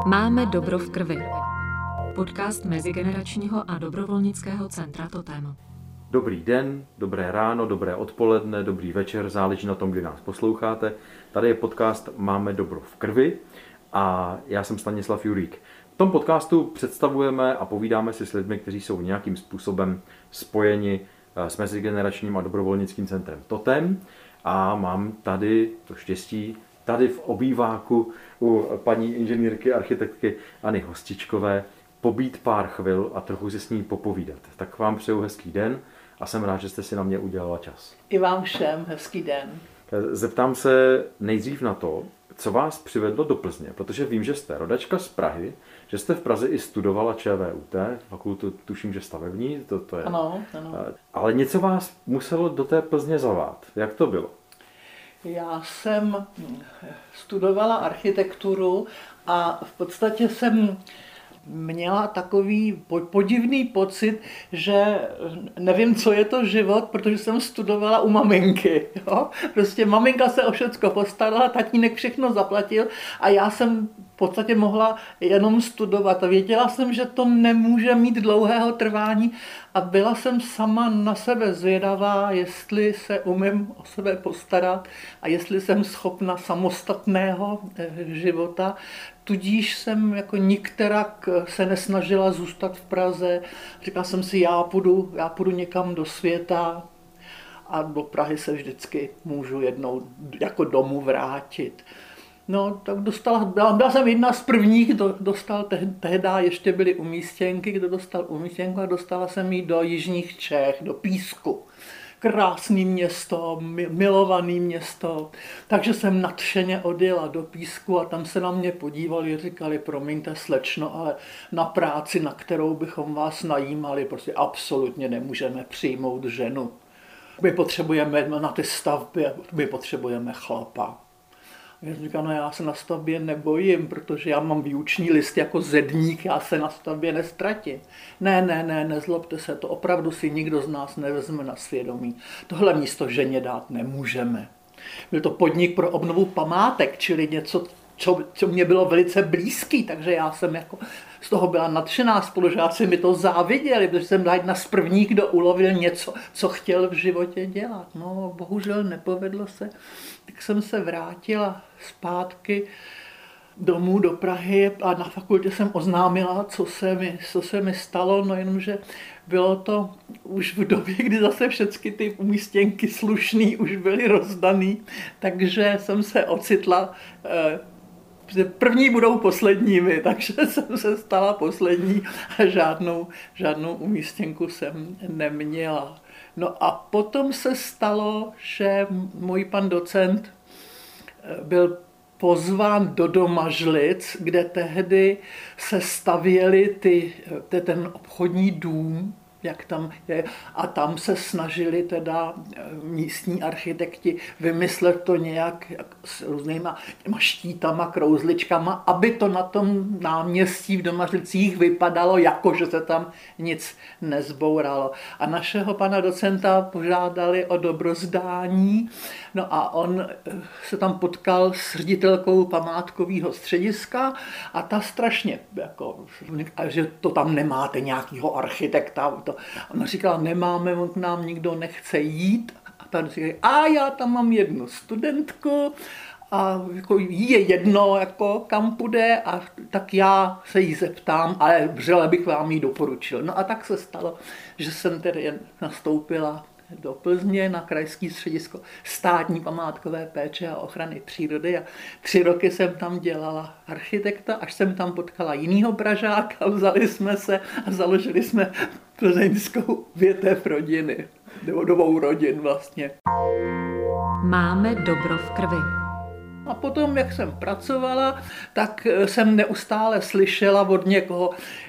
Máme dobro v krvi. Podcast Mezigeneračního a dobrovolnického centra Totem. Dobrý den, dobré ráno, dobré odpoledne, dobrý večer, záleží na tom, kdy nás posloucháte. Tady je podcast Máme dobro v krvi a já jsem Stanislav Jurík. V tom podcastu představujeme a povídáme si s lidmi, kteří jsou nějakým způsobem spojeni s Mezigeneračním a dobrovolnickým centrem Totem. A mám tady to štěstí, tady v obýváku u paní inženýrky, architektky Anny Hostičkové pobít pár chvil a trochu si s ní popovídat. Tak vám přeju hezký den a jsem rád, že jste si na mě udělala čas. I vám všem hezký den. Zeptám se nejdřív na to, co vás přivedlo do Plzně, protože vím, že jste rodačka z Prahy, že jste v Praze i studovala ČVUT, fakultu tuším, že stavební, to je. Ano. Ale něco vás muselo do té Plzně zavát. Jak to bylo? Já jsem studovala architekturu a v podstatě jsem měla takový podivný pocit, že nevím, co je to život, protože jsem studovala u maminky. Jo? Prostě maminka se o všecko postarala, tatínek všechno zaplatil a já jsem v podstatě mohla jenom studovat. A věděla jsem, že to nemůže mít dlouhého trvání a byla jsem sama na sebe zvědavá, jestli se umím o sebe postarat a jestli jsem schopna samostatného života. Tudíž jsem jako nikterak se nesnažila zůstat v Praze. Říkala jsem si, já půjdu někam do světa a do Prahy se vždycky můžu jednou jako domů vrátit. No, tak byla jsem jedna z prvních, kdo dostal, tehdy ještě byly umístěnky, kdo dostal umístěnku a dostala jsem ji do jižních Čech, do Písku. Krásný město, milovaný město, takže jsem nadšeně odjela do Písku a tam se na mě podívali, říkali, promiňte slečno, ale na práci, na kterou bychom vás najímali, prostě absolutně nemůžeme přijmout ženu. My potřebujeme na ty stavby, my potřebujeme chlapa. Já říkám, no já se na stavbě nebojím, protože já mám výuční list jako zedník, já se na stavbě nestratím. Ne, nezlobte se, to opravdu si nikdo z nás nevezme na svědomí. Tohle místo ženě dát nemůžeme. Byl to podnik pro obnovu památek, čili něco, co mě bylo velice blízký, takže já jsem jako z toho byla nadšená, spolužáci mi to záviděli, protože jsem byla jedna z prvních, kdo ulovil něco, co chtěl v životě dělat. No, bohužel nepovedlo se, tak jsem se vrátila zpátky domů do Prahy a na fakultě jsem oznámila, co se mi stalo, no jenomže bylo to už v době, kdy zase všechny ty umístěnky slušný už byly rozdaný, takže jsem se ocitla, první budou posledními, takže jsem se stala poslední a žádnou umístěnku jsem neměla. No a potom se stalo, že můj pan docent byl pozván do Domažlic, kde tehdy se stavěli ten obchodní dům, jak tam je, a tam se snažili teda místní architekti vymyslet to nějak s různýma těma štítama, krouzličkama, aby to na tom náměstí v Domažlicích vypadalo, jako že se tam nic nezbouralo. A našeho pana docenta požádali o dobrozdání, no a on se tam potkal s ředitelkou památkového střediska a ta strašně, jako, že to tam nemáte nějakýho architekta, ona říkala, nemáme, on k nám nikdo nechce jít. A pan říkal, a já tam mám jednu studentku a jako jí je jedno, jako, kam půjde, a tak já se jí zeptám, ale vřele bych vám ji doporučil. No a tak se stalo, že jsem tedy nastoupila do Plzně na krajské středisko státní památkové péče a ochrany přírody a 3 roky jsem tam dělala architekta, až jsem tam potkala jinýho Pražáka, vzali jsme se a založili jsme plzeňskou větev rodiny, nebo 2 rodin vlastně. Máme dobro v krvi. A potom, jak jsem pracovala, tak jsem neustále slyšela od někoho,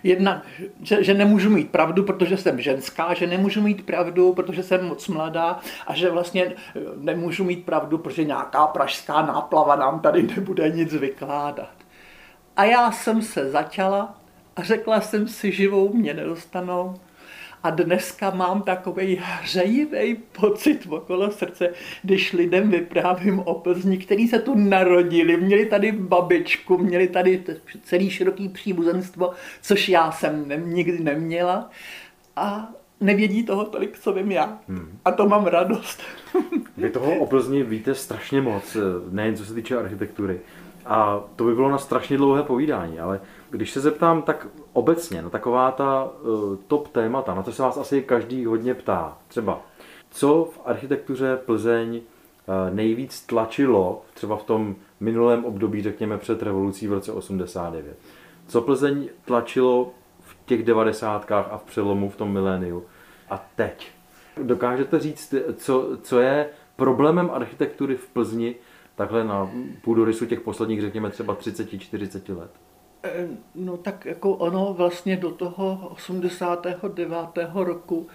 že nemůžu mít pravdu, protože jsem ženská, že nemůžu mít pravdu, protože jsem moc mladá a že vlastně nemůžu mít pravdu, protože nějaká pražská náplava nám tady nebude nic vykládat. A já jsem se začala a řekla jsem si, živou mě nedostanou. A dneska mám takový hřejivý pocit okolo srdce, když lidem vyprávím o Plzni, kteří se tu narodili, měli tady babičku, měli tady celý široký příbuzenstvo, což já jsem nikdy neměla. A nevědí toho tolik, co vím já. A to mám radost. Vy toho o Plzni víte strašně moc, nejen co se týče architektury. A to by bylo na strašně dlouhé povídání, ale když se zeptám tak obecně na taková ta top témata, na to se vás asi každý hodně ptá. Třeba, co v architektuře Plzeň nejvíc tlačilo, třeba v tom minulém období, řekněme před revolucí v roce 89. Co Plzeň tlačilo v těch 90kách a v přelomu v tom miléniu a teď? Dokážete říct, co je problémem architektury v Plzni takhle na půdorysu těch posledních, řekněme, třeba 30-40 let? No tak jako ono vlastně do toho 89. roku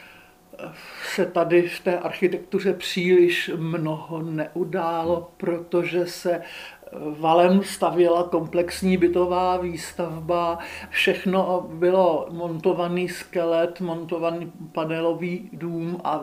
se tady v té architektuře příliš mnoho neudálo, protože se valem stavěla komplexní bytová výstavba, všechno bylo montovaný skelet, montovaný panelový dům a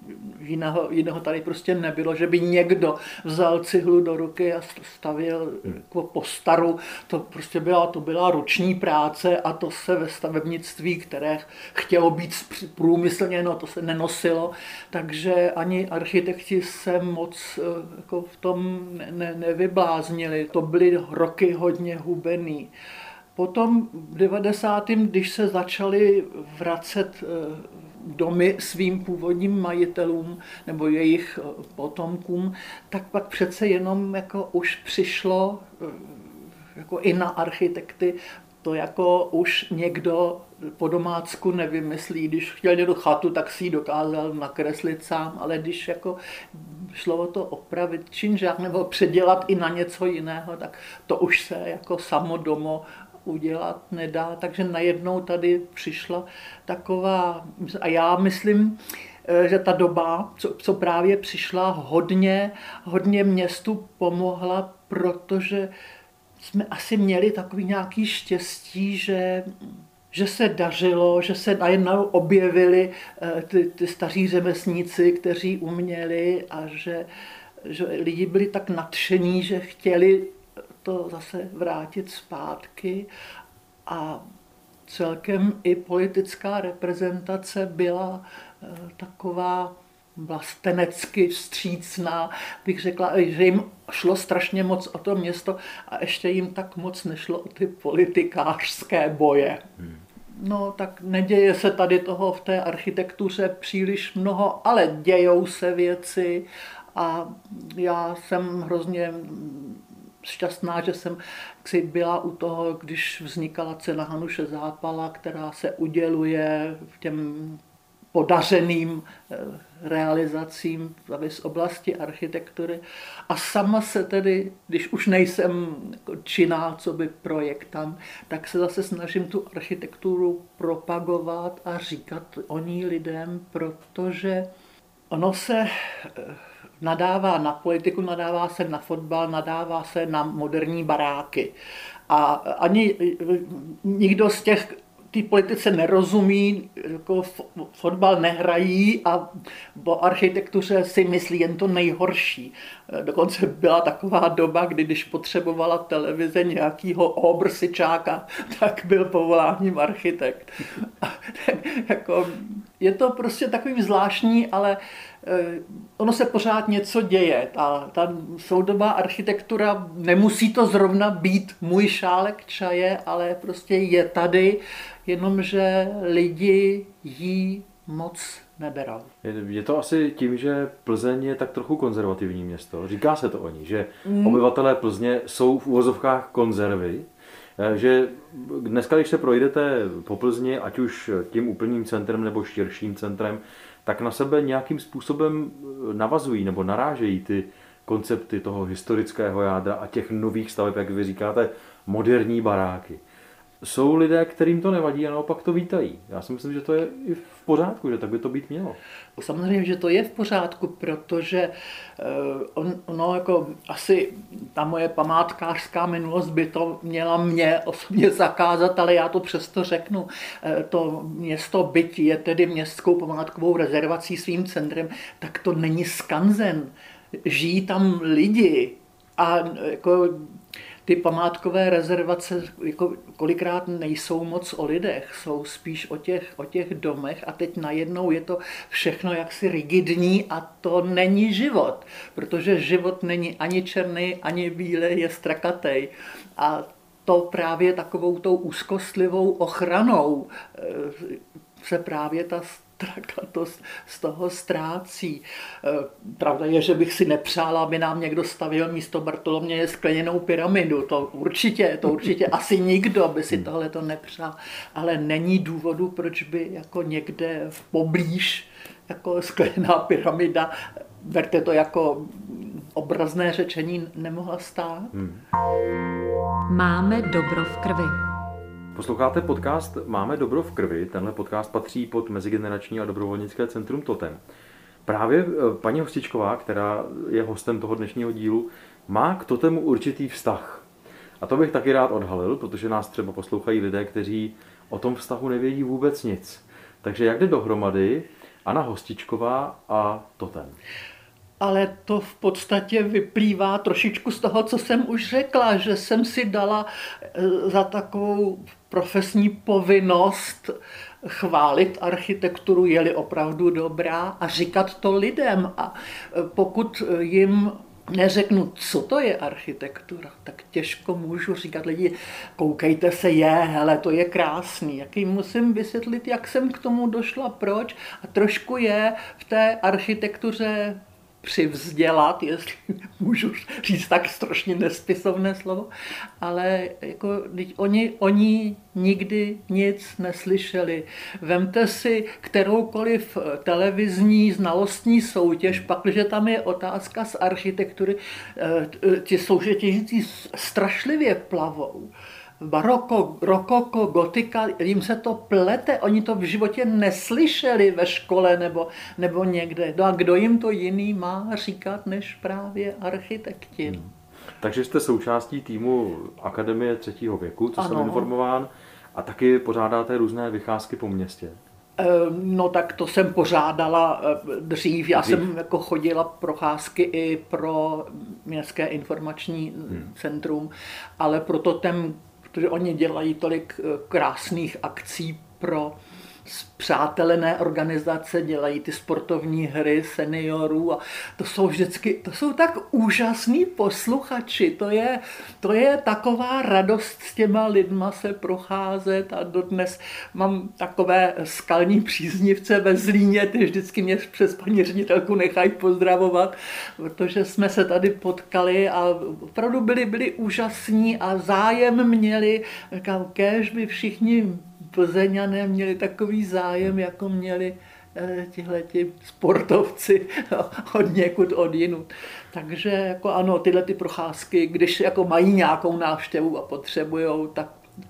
jiného tady prostě nebylo, že by někdo vzal cihlu do ruky a stavěl jako po staru. To prostě byla ruční práce a to se ve stavebnictví, které chtělo být průmyslně, no to se nenosilo, takže ani architekti se moc jako v tom nevybláznili. To byly roky hodně hubený. Potom v 90. když se začaly vracet domy svým původním majitelům nebo jejich potomkům, tak pak přece jenom jako už přišlo jako i na architekty, to jako už někdo po domácku nevymyslí. Když chtěl někdo chatu, tak si ji dokázal nakreslit sám, ale když jako šlo o to opravit činžák nebo předělat i na něco jiného, tak to už se jako samo domo udělat nedá. Takže najednou tady přišla taková, a já myslím, že ta doba, co právě přišla, hodně městu pomohla, protože jsme asi měli takový nějaký štěstí, že se dařilo, že se najednou objevili ty staří řemeslníci, kteří uměli a že lidi byli tak nadšení, že chtěli to zase vrátit zpátky a celkem i politická reprezentace byla taková vlastenecky vstřícná, bych řekla, že jim šlo strašně moc o to město a ještě jim tak moc nešlo o ty politikářské boje. No tak neděje se tady toho v té architektuře příliš mnoho, ale dějou se věci a já jsem hrozně šťastná, že jsem byla u toho, když vznikala cena Hanuše Zápala, která se uděluje v těm podařeným realizacím z oblasti architektury. A sama se tedy, když už nejsem činná co by projektant, tak se zase snažím tu architekturu propagovat a říkat o ní lidem, protože ono se nadává na politiku, nadává se na fotbal, nadává se na moderní baráky. A ani nikdo z těch té politice nerozumí, jako fotbal nehrají a o architektuře si myslí jen to nejhorší. Dokonce byla taková doba, kdy když potřebovala televize nějakýho obrsičáka, tak byl povoláním architekt. Jako, je to prostě takový zvláštní, ale ono se pořád něco děje. Ta soudobá architektura, nemusí to zrovna být můj šálek čaje, ale prostě je tady, jenomže lidi jí moc neberou. Je to asi tím, že Plzeň je tak trochu konzervativní město. Říká se to o ní, že obyvatelé Plzně jsou v uvozovkách konzervy, že dneska, když se projdete po Plzni, ať už tím úplným centrem nebo širším centrem, tak na sebe nějakým způsobem navazují nebo narážejí ty koncepty toho historického jádra a těch nových staveb, jak vy říkáte, moderní baráky. Jsou lidé, kterým to nevadí a naopak to vítají. Já si myslím, že to je i v pořádku, že tak by to být mělo. Samozřejmě, že to je v pořádku, protože ono jako asi ta moje památkářská minulost by to měla mě osobně zakázat, ale já to přesto řeknu. To město, byť je tedy městskou památkovou rezervací svým centrem, tak to není skanzen. Žijí tam lidi a jako ty památkové rezervace jako kolikrát nejsou moc o lidech, jsou spíš o těch domech a teď najednou je to všechno jaksi rigidní a to není život, protože život není ani černý, ani bílý, je strakatej. A to právě takovou tou úzkostlivou ochranou se právě ta strakatost z toho ztrácí. Pravda je, že bych si nepřála, aby nám někdo stavil místo Bartoloměje skleněnou pyramidu. To určitě asi nikdo by si tohleto nepřál. Ale není důvodu, proč by jako někde v poblíž jako skleněná pyramida, berte to jako obrazné řečení, nemohla stát. Máme dobro v krvi. Posloucháte podcast Máme dobro v krvi. Tenhle podcast patří pod Mezigenerační a dobrovolnické centrum Totem. Právě paní Hostičková, která je hostem toho dnešního dílu, má k Totemu určitý vztah. A to bych taky rád odhalil, protože nás třeba poslouchají lidé, kteří o tom vztahu nevědí vůbec nic. Takže jak jde dohromady Anna Hostičková a Totem? Ale to v podstatě vyplývá trošičku z toho, co jsem už řekla, že jsem si dala za takovou profesní povinnost chválit architekturu, je-li opravdu dobrá, a říkat to lidem. A pokud jim neřeknu, co to je architektura, tak těžko můžu říkat lidi, koukejte se, hele, to je krásný. Jak jim musím vysvětlit, jak jsem k tomu došla, proč. A trošku je v té architektuře přivzdělat, jestli můžu říct tak strašně nespisovné slovo, ale jako, oni nikdy nic neslyšeli. Vemte si kteroukoliv televizní znalostní soutěž, pakliže tam je otázka z architektury, ti soutěžící strašlivě plavou. Baroko, rokoko, gotika, jim se to plete, oni to v životě neslyšeli ve škole nebo někde. No a kdo jim to jiný má říkat, než právě architekti? Takže jste součástí týmu Akademie 3. věku, co jsem Ano. informován, a taky pořádáte různé vycházky po městě. No tak to jsem pořádala dřív. Já jsem jako chodila procházky i pro Městské informační centrum, ale pro Totem, protože oni dělají tolik krásných akcí pro spřátelené organizace, dělají ty sportovní hry seniorů a to jsou tak úžasní posluchači, to je taková radost s těma lidma se procházet a dodnes mám takové skalní příznivce ve Zlíně, ty vždycky mě přes paní ředitelku nechají pozdravovat, protože jsme se tady potkali a opravdu byli úžasní a zájem měli, kéž by všichni Plzeňané měli takový zájem, jako měli tihleti sportovci od někud odjinud. Takže jako ano, tyhle ty procházky, když jako mají nějakou návštěvu a potřebujou, tak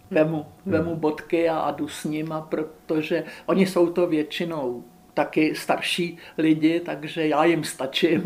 vemu bodky a jdu s nima, protože oni jsou to většinou taky starší lidi, takže já jim stačím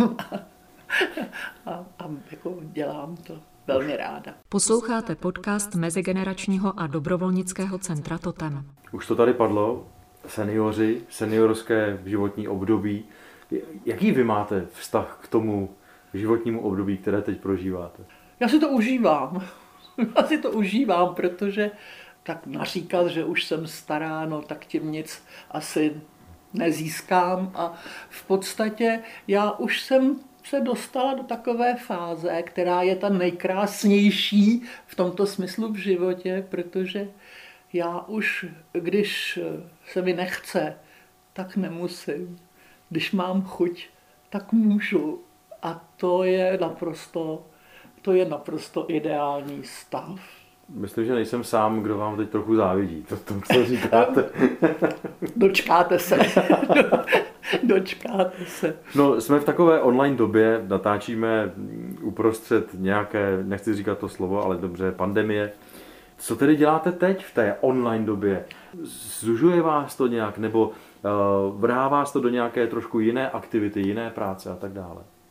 a jako dělám to velmi ráda. Posloucháte podcast Mezigeneračního a dobrovolnického centra Totem. Už to tady padlo, seniori, seniorské životní období. Jaký vy máte vztah k tomu životnímu období, které teď prožíváte? Já si to užívám. Protože tak naříkat, že už jsem stará, no tak tím nic asi nezískám. A v podstatě já už jsem se dostala do takové fáze, která je ta nejkrásnější v tomto smyslu v životě, protože já už, když se mi nechce, tak nemusím. Když mám chuť, tak můžu. A to je naprosto ideální stav. Myslím, že nejsem sám, kdo vám teď trochu závidí. To co říkáte. Dočkáte se. Dočkáte se. No, jsme v takové online době, natáčíme uprostřed nějaké, nechci říkat to slovo, ale dobře, pandemie. Co tedy děláte teď v té online době? Zužuje vás to nějak, nebo vrhá vás to do nějaké trošku jiné aktivity, jiné práce a tak dále?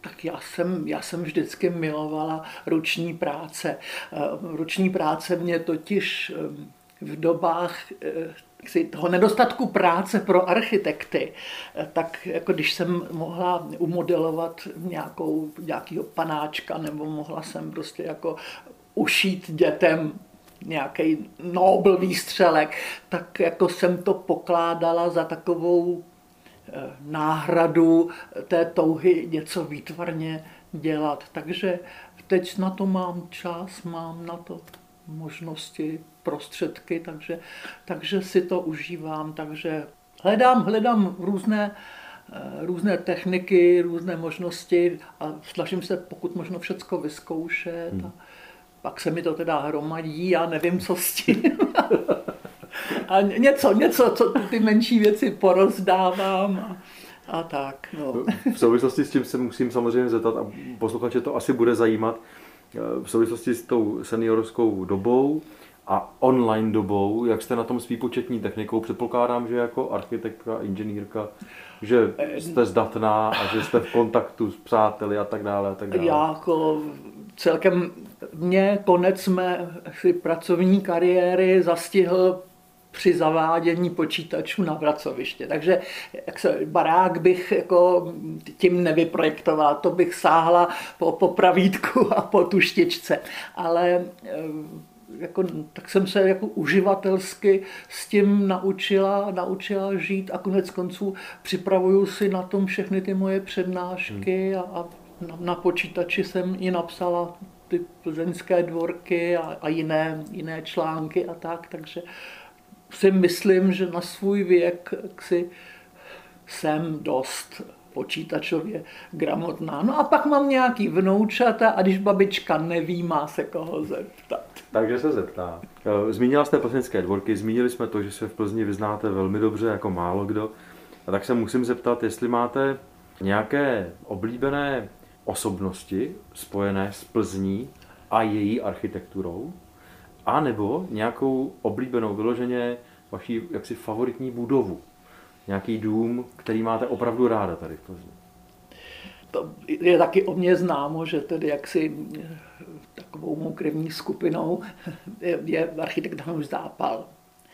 Tak já jsem vždycky milovala ruční práce. Ruční práce mě totiž v dobách toho nedostatku práce pro architekty, tak jako když jsem mohla umodelovat nějakýho panáčka, nebo mohla jsem prostě jako ušít dětem nějaký Nobel výstřelek, tak jako jsem to pokládala za takovou náhradu té touhy něco výtvarně dělat. Takže teď na to mám čas, mám na to možnosti, prostředky, takže si to užívám. Takže hledám různé techniky, různé možnosti a snažím se pokud možno všecko vyzkoušet. A pak se mi to teda hromadí, já nevím, co s tím. A něco, co ty menší věci porozdávám a tak. No. V souvislosti s tím se musím samozřejmě zeptat, a posluchače to asi bude zajímat, v souvislosti s tou seniorskou dobou a online dobou, jak jste na tom s výpočetní technikou? Předpokládám, že jako architektka, inženýrka, že jste zdatná a že jste v kontaktu s přáteli a tak dále. A tak dále. Já jako celkem konec mé pracovní kariéry zastihl při zavádění počítačů na pracoviště. Takže barák bych jako tím nevyprojektoval, to bych sáhla po pravítku a po tuštičce. Ale tak jsem se jako uživatelsky s tím naučila žít a konec konců připravuju si na tom všechny ty moje přednášky a na počítači jsem i napsala ty plzeňské dvorky a jiné články a tak, takže si myslím, že na svůj věk jsem dost počítačově gramotná. No a pak mám nějaký vnoučata a když babička neví, má se koho zeptat. Takže se zeptá. Zmínila jste plzeňské dvorky, zmínili jsme to, že se v Plzni vyznáte velmi dobře, jako málo kdo. A tak se musím zeptat, jestli máte nějaké oblíbené osobnosti spojené s Plzní a její architekturou, a nebo nějakou oblíbenou vyloženě vaší jaksi favoritní budovu. Nějaký dům, který máte opravdu ráda tady v Plzni. To je taky o mě známo, že tedy jaksi takovou mou krevní skupinou je architekt Hanuš Zápal.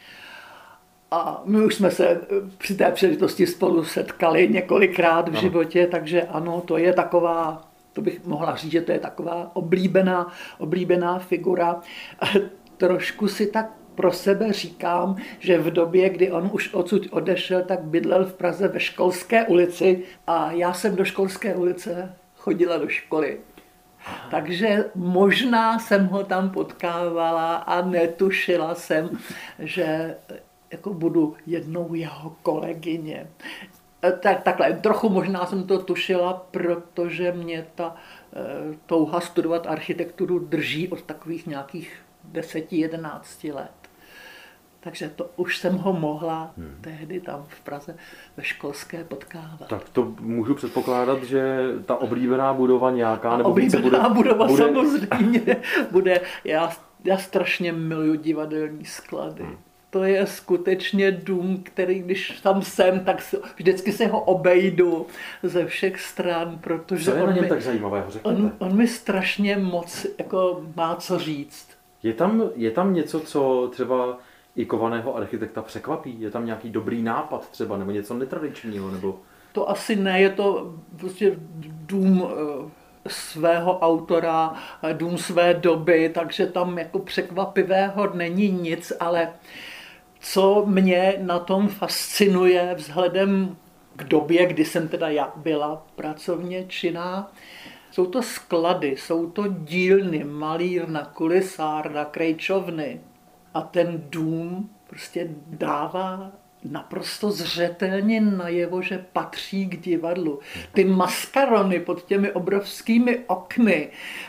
A my už jsme se při té příležitosti spolu setkali několikrát v životě, takže ano, to je taková, to bych mohla říct, že to je taková oblíbená figura. Trošku si tak pro sebe říkám, že v době, kdy on už odsud odešel, tak bydlel v Praze ve Školské ulici a já jsem do Školské ulice chodila do školy. Takže možná jsem ho tam potkávala a netušila jsem, že jako budu jednou jeho kolegyně. Takhle, trochu možná jsem to tušila, protože mě ta touha studovat architekturu drží od takových nějakých 10-11 let. Takže to už jsem ho mohla tehdy tam v Praze ve Školské potkávat. Tak to můžu předpokládat, že ta oblíbená budova nějaká, nebo oblíbená budova samozřejmě bude. Já strašně miluji divadelní sklady. To je skutečně dům, který když tam jsem, tak vždycky se ho obejdu ze všech stran, protože co je na něm tak zajímavého, řekněte? On mi strašně moc jako má co říct. Je tam něco, co třeba i kovaného architekta překvapí? Je tam nějaký dobrý nápad třeba, nebo něco netradičního? Nebo... To asi ne, je to prostě dům svého autora, dům své doby, takže tam jako překvapivého není nic, ale co mě na tom fascinuje vzhledem k době, kdy jsem teda já byla pracovně činná, jsou to sklady, jsou to dílny, malírna, kulisárna, krejčovny. A ten dům prostě dává naprosto zřetelně najevo, že patří k divadlu. Ty maskarony pod těmi obrovskými okny,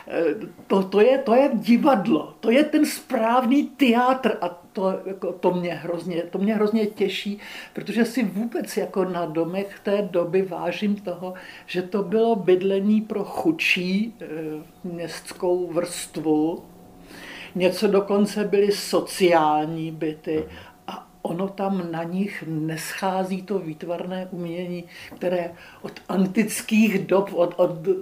to je divadlo, to je ten správný teátr a to mě hrozně těší, protože si vůbec jako na domech té doby vážím toho, že to bylo bydlení pro chudší městskou vrstvu. Něco dokonce byly sociální byty a ono tam na nich neschází to výtvarné umění, které od antických dob, od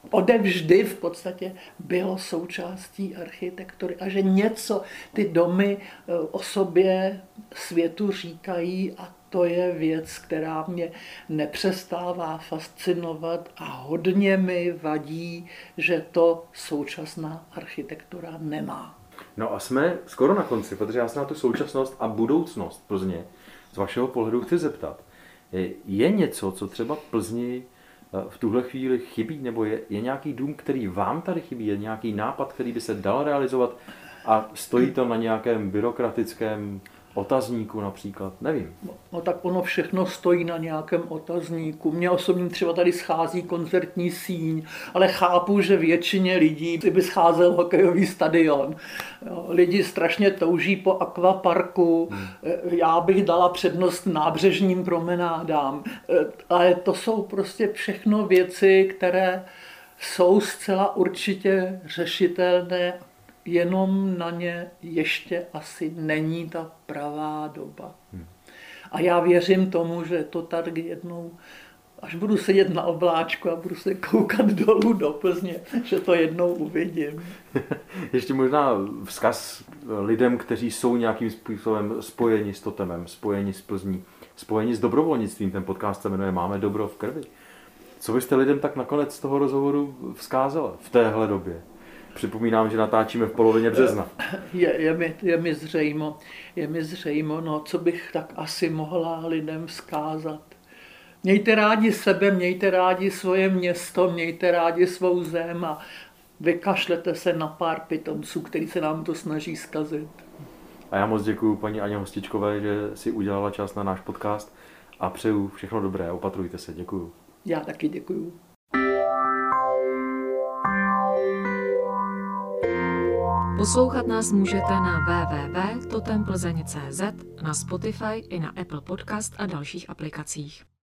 odevždy v podstatě bylo součástí architektury a že něco ty domy o sobě světu říkají a to je věc, která mě nepřestává fascinovat a hodně mi vadí, že to současná architektura nemá. No a jsme skoro na konci, protože já se na tu současnost a budoucnost Plzně z vašeho pohledu chci zeptat. Je něco, co třeba Plzni v tuhle chvíli chybí, nebo je nějaký dům, který vám tady chybí, je nějaký nápad, který by se dal realizovat a stojí to na nějakém byrokratickém otazníku například, nevím. No tak ono všechno stojí na nějakém otazníku. Mně osobně třeba tady schází koncertní síň, ale chápu, že většině lidí by scházel hokejový stadion. Jo, lidi strašně touží po akvaparku, já bych dala přednost nábřežním promenádám, ale to jsou prostě všechno věci, které jsou zcela určitě řešitelné, jenom na ně ještě asi není ta pravá doba. A já věřím tomu, že to tady jednou, až budu sedět na obláčku a budu se koukat dolů do Plzně, že to jednou uvidím. Ještě možná vzkaz lidem, kteří jsou nějakým způsobem spojeni s totemem, spojeni s Plzní, spojeni s dobrovolnictvím. Ten podcast se jmenuje Máme dobro v krvi. Co byste lidem tak nakonec z toho rozhovoru vzkázala v téhle době? Připomínám, že natáčíme v polovině března. Je mi zřejmo, no, co bych tak asi mohla lidem vzkázat. Mějte rádi sebe, mějte rádi svoje město, mějte rádi svou zem a vykašlete se na pár pitomců, který se nám to snaží zkazit. A já moc děkuji paní Aně Hostičkové, že si udělala čas na náš podcast a přeju všechno dobré. Opatrujte se. Děkuju. Já taky děkuju. Poslouchat nás můžete na www.totemplzeň.cz, na Spotify i na Apple Podcast a dalších aplikacích.